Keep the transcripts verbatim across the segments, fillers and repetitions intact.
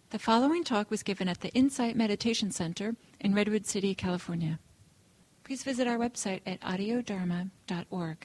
The following talk was given at the Insight Meditation Center in Redwood City, California. Please visit our website at audio dharma dot org.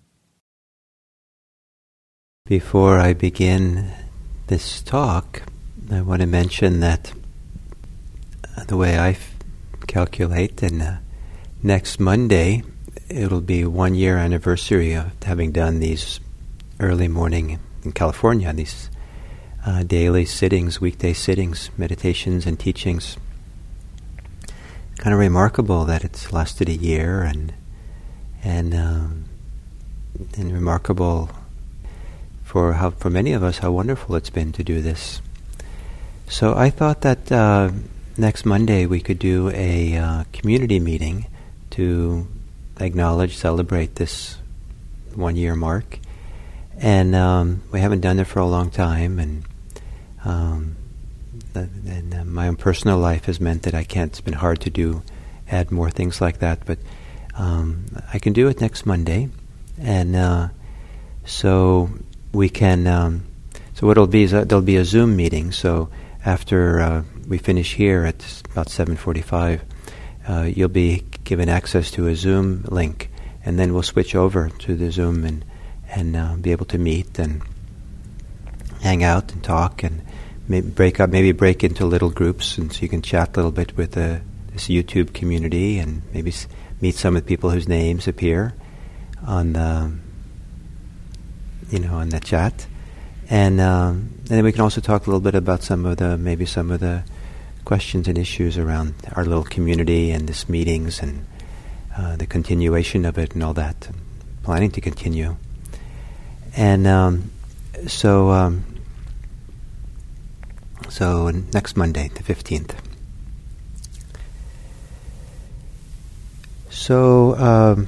Before I begin this talk, I want to mention that uh, the way I f- calculate, and uh, next Monday, it'll be one year anniversary of having done these early morning in California, these uh, daily sittings, weekday sittings, meditations and teachings. Kind of remarkable that it's lasted a year, and and um, and remarkable for how for many of us how wonderful it's been to do this. So I thought that uh, next Monday we could do a uh, community meeting to acknowledge, celebrate this one year mark. And um, we haven't done it for a long time, and um, the, and uh, my own personal life has meant that I can't. It's been hard to do, add more things like that. But um, I can do it next Monday, and uh, so we can. Um, so what it'll be is uh, there'll be a Zoom meeting. So after uh, we finish here at about seven forty-five, uh, you'll be given access to a Zoom link, and then we'll switch over to the Zoom and. and uh, be able to meet and hang out and talk and maybe break up, maybe break into little groups, and so you can chat a little bit with uh, this YouTube community and maybe s- meet some of the people whose names appear on the, you know, on the chat, and um, and then we can also talk a little bit about some of the maybe some of the questions and issues around our little community and this meetings and uh, the continuation of it and all that. I'm planning to continue. And um, so, um, so next Monday, the fifteenth. So, um,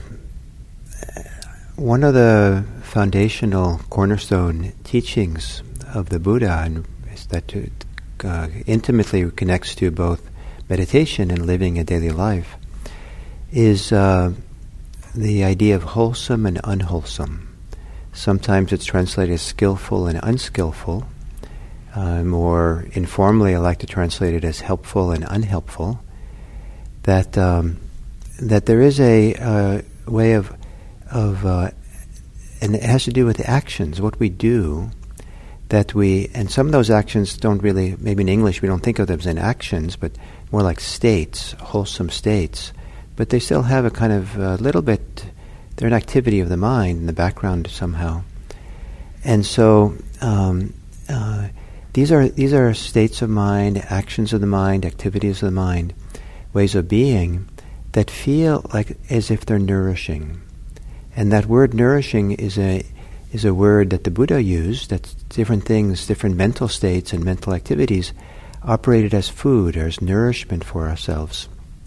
one of the foundational cornerstone teachings of the Buddha, and is that it uh, intimately connects to both meditation and living a daily life, is uh, the idea of wholesome and unwholesome. Sometimes it's translated as skillful and unskillful. Uh, more informally, I like to translate it as helpful and unhelpful. That um, that there is a uh, way of of uh, and it has to do with the actions, what we do. That we and some of those actions don't really, maybe in English we don't think of them as in actions, but more like states, wholesome states. But they still have a kind of a little bit. They're an activity of the mind in the background somehow, and so um, uh, these are these are states of mind, actions of the mind, activities of the mind, ways of being that feel like as if they're nourishing. And that word "nourishing" is a is a word that the Buddha used. That different things, different mental states and mental activities, operated as food or as nourishment for ourselves.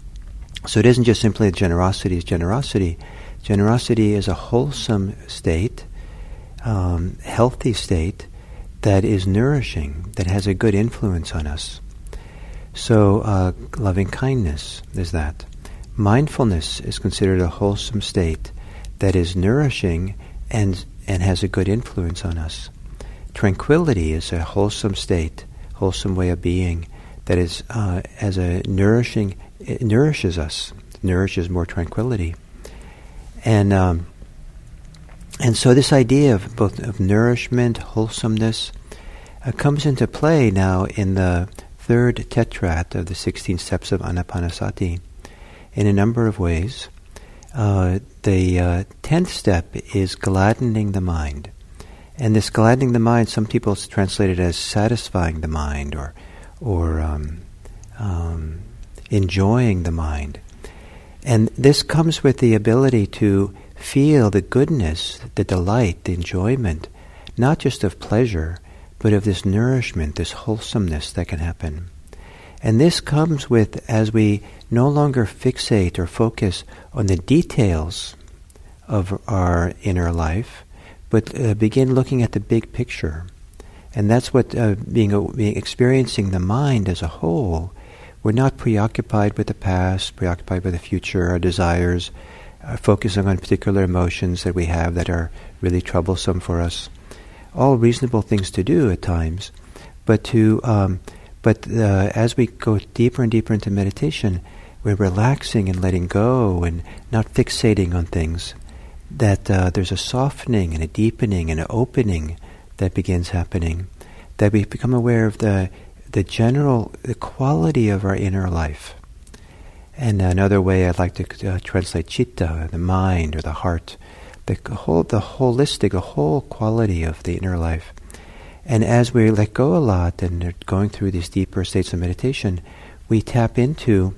So it isn't just simply generosity is generosity. Generosity is a wholesome state, um, healthy state that is nourishing, that has a good influence on us. So uh, loving kindness is that. Mindfulness is considered a wholesome state that is nourishing and and has a good influence on us. Tranquility is a wholesome state, wholesome way of being that is uh, as a nourishing, it nourishes us, nourishes more tranquility. And um, and so this idea of both of nourishment, wholesomeness, uh, comes into play now in the third tetrad of the sixteen steps of Anapanasati in a number of ways. Uh, the uh, tenth step is gladdening the mind. And this gladdening the mind, some people translate it as satisfying the mind or, or um, um, enjoying the mind. And this comes with the ability to feel the goodness, the delight, the enjoyment, not just of pleasure, but of this nourishment, this wholesomeness that can happen. And this comes with, as we no longer fixate or focus on the details of our inner life, but uh, begin looking at the big picture. And that's what uh, being, uh, being experiencing the mind as a whole. We're not preoccupied with the past, preoccupied with the future, our desires, uh, focusing on particular emotions that we have that are really troublesome for us. All reasonable things to do at times, but to um, But uh, as we go deeper and deeper into meditation, we're relaxing and letting go and not fixating on things, that uh, there's a softening and a deepening and an opening that begins happening, that we become aware of the the general, the quality of our inner life. And another way I'd like to uh, translate citta, the mind or the heart, the whole, the holistic, the whole quality of the inner life. And as we let go a lot and are going through these deeper states of meditation, we tap into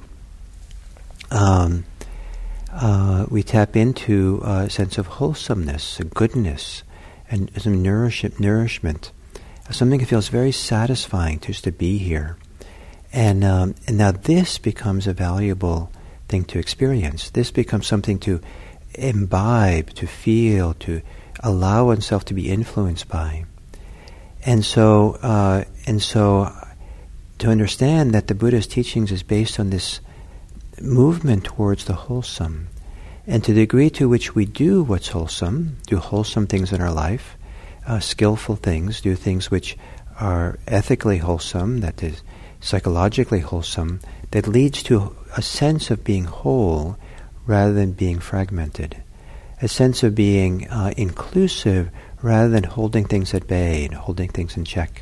um, uh, we tap into a sense of wholesomeness, a goodness, and some nourish- nourishment, something that feels very satisfying just to be here. And, um, and now this becomes a valuable thing to experience. This becomes something to imbibe, to feel, to allow oneself to be influenced by. And so, uh, and so, to understand that the Buddha's teachings is based on this movement towards the wholesome, and to the degree to which we do what's wholesome, do wholesome things in our life, uh, skillful things, do things which are ethically wholesome, that is psychologically wholesome, that leads to a sense of being whole rather than being fragmented, a sense of being uh, inclusive rather than holding things at bay and holding things in check.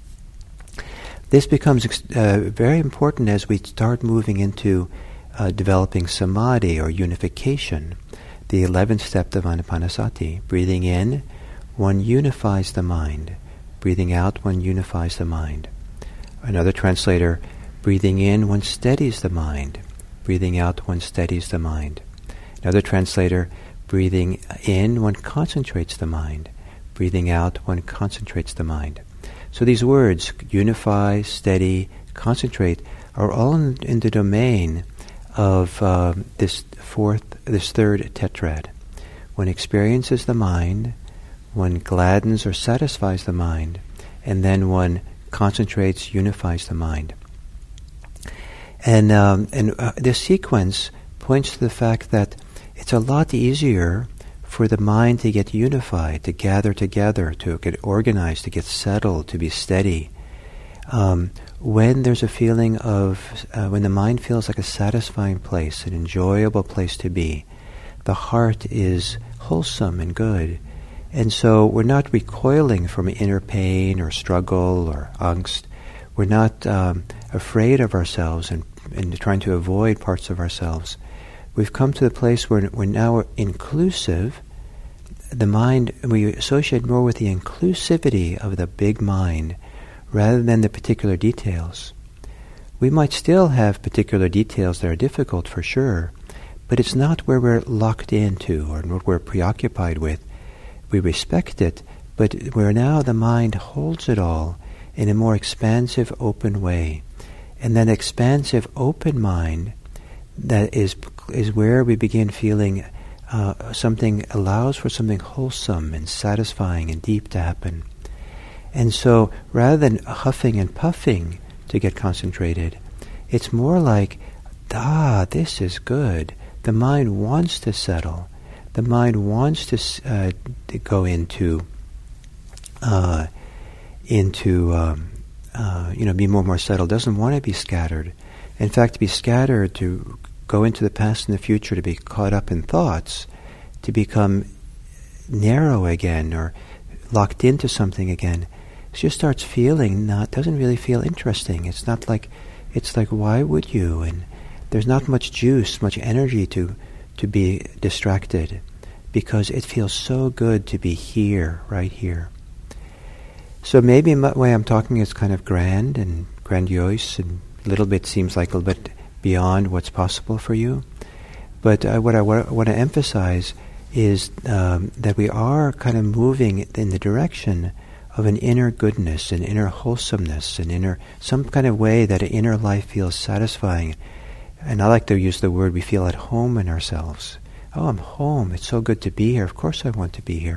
This becomes uh, very important as we start moving into uh, developing samadhi or unification, the eleventh step of Anapanasati. Breathing in, one unifies the mind. Breathing out, one unifies the mind. Another translator, breathing in, one steadies the mind. Breathing out, one steadies the mind. Another translator, breathing in, one concentrates the mind. Breathing out, one concentrates the mind. So these words, unify, steady, concentrate, are all in, in the domain of uh, this fourth, this third tetrad. One experiences the mind, one gladdens or satisfies the mind, and then one concentrates, unifies the mind. And um, and uh, this sequence points to the fact that it's a lot easier for the mind to get unified, to gather together, to get organized, to get settled, to be steady. Um, when there's a feeling of, uh, when the mind feels like a satisfying place, an enjoyable place to be, the heart is wholesome and good. And so we're not recoiling from inner pain or struggle or angst. We're not um, afraid of ourselves and, and trying to avoid parts of ourselves. We've come to the place where we're now inclusive. The mind, we associate more with the inclusivity of the big mind rather than the particular details. We might still have particular details that are difficult for sure, but it's not where we're locked into or what we're preoccupied with. We respect it, but where now the mind holds it all in a more expansive, open way. And that expansive, open mind that is is where we begin feeling uh, something, allows for something wholesome and satisfying and deep to happen. And so rather than huffing and puffing to get concentrated, it's more like, ah, this is good. The mind wants to settle. The mind wants to, uh, to go into, uh, into um, uh, you know, be more and more settled. Doesn't want to be scattered. In fact, to be scattered, to go into the past and the future, to be caught up in thoughts, to become narrow again or locked into something again, it just starts feeling not, doesn't really feel interesting. It's not like, it's like, why would you? And there's not much juice, much energy to to be distracted, because it feels so good to be here, right here. So maybe in the way I'm talking is kind of grand and grandiose, and a little bit seems like a little bit beyond what's possible for you. But uh, what I wa- want to emphasize is um, that we are kind of moving in the direction of an inner goodness, an inner wholesomeness, an inner, some kind of way that an inner life feels satisfying. And I like to use the word, we feel at home in ourselves. Oh, I'm home. It's so good to be here. Of course I want to be here.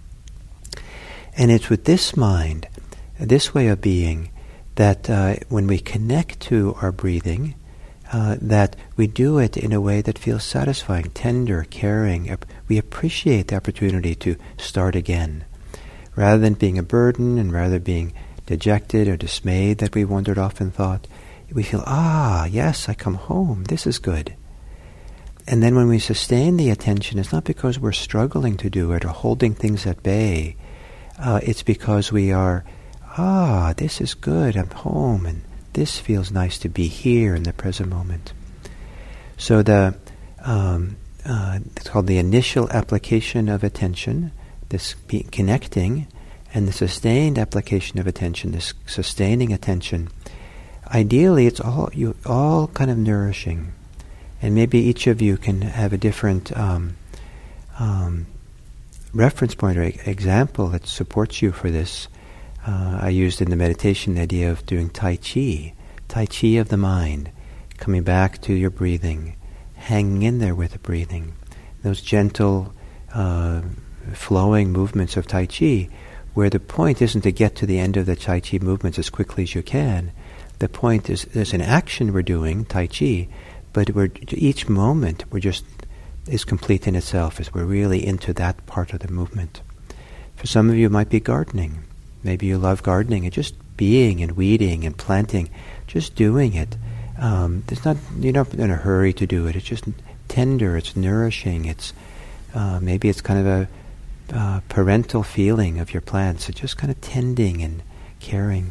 And it's with this mind, this way of being, that uh, when we connect to our breathing, uh, that we do it in a way that feels satisfying, tender, caring. We appreciate the opportunity to start again. Rather than being a burden and rather being dejected or dismayed that we wandered off in thought, we feel, ah, yes, I come home, this is good. And then when we sustain the attention, it's not because we're struggling to do it or holding things at bay. Uh, it's because we are, ah, this is good, I'm home, and this feels nice to be here in the present moment. So the um, uh, it's called the initial application of attention, this be connecting, and the sustained application of attention, this sustaining attention. Ideally, it's all you all kind of nourishing, and maybe each of you can have a different um, um, reference point or e- example that supports you for this. Uh, I used in the meditation the idea of doing Tai Chi, Tai Chi of the mind, coming back to your breathing, hanging in there with the breathing. Those gentle, uh, flowing movements of Tai Chi, where the point isn't to get to the end of the Tai Chi movements as quickly as you can. The point is there's an action we're doing, Tai Chi, but we're, each moment we're just is complete in itself as we're really into that part of the movement. For some of you it might be gardening. Maybe you love gardening and just being and weeding and planting, just doing it. Um, it's not, you're not in a hurry to do it. It's just tender, it's nourishing, it's uh, maybe it's kind of a uh, parental feeling of your plants. It's just kind of tending and caring.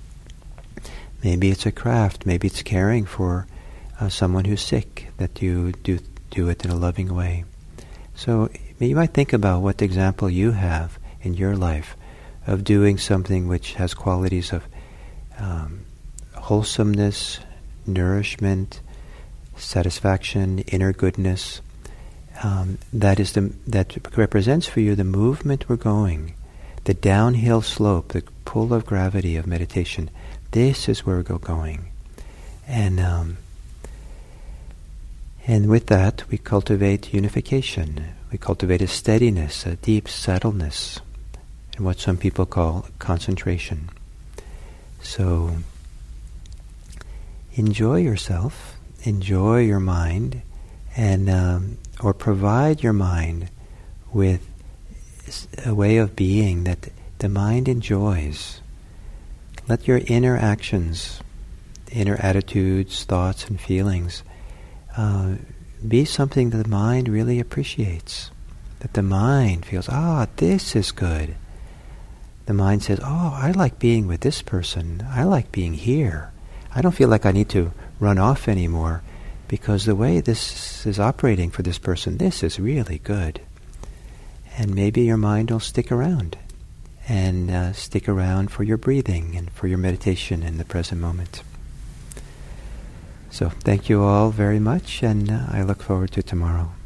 Maybe it's a craft. Maybe it's caring for uh, someone who's sick, that you do do it in a loving way. So you might think about what example you have in your life of doing something which has qualities of um, wholesomeness, nourishment, satisfaction, inner goodness. Um, that is the that represents for you the movement we're going, the downhill slope, the pull of gravity of meditation. This is where we're going, and um, and with that we cultivate unification. We cultivate a steadiness, a deep settledness, and what some people call concentration. So enjoy yourself, enjoy your mind, and um, or provide your mind with a way of being that the mind enjoys. Let your inner actions, inner attitudes, thoughts, and feelings uh, be something that the mind really appreciates. That the mind feels, ah, this is good. The mind says, oh, I like being with this person. I like being here. I don't feel like I need to run off anymore because the way this is operating for this person, this is really good. And maybe your mind will stick around and uh, stick around for your breathing and for your meditation in the present moment. So thank you all very much, and uh, I look forward to tomorrow.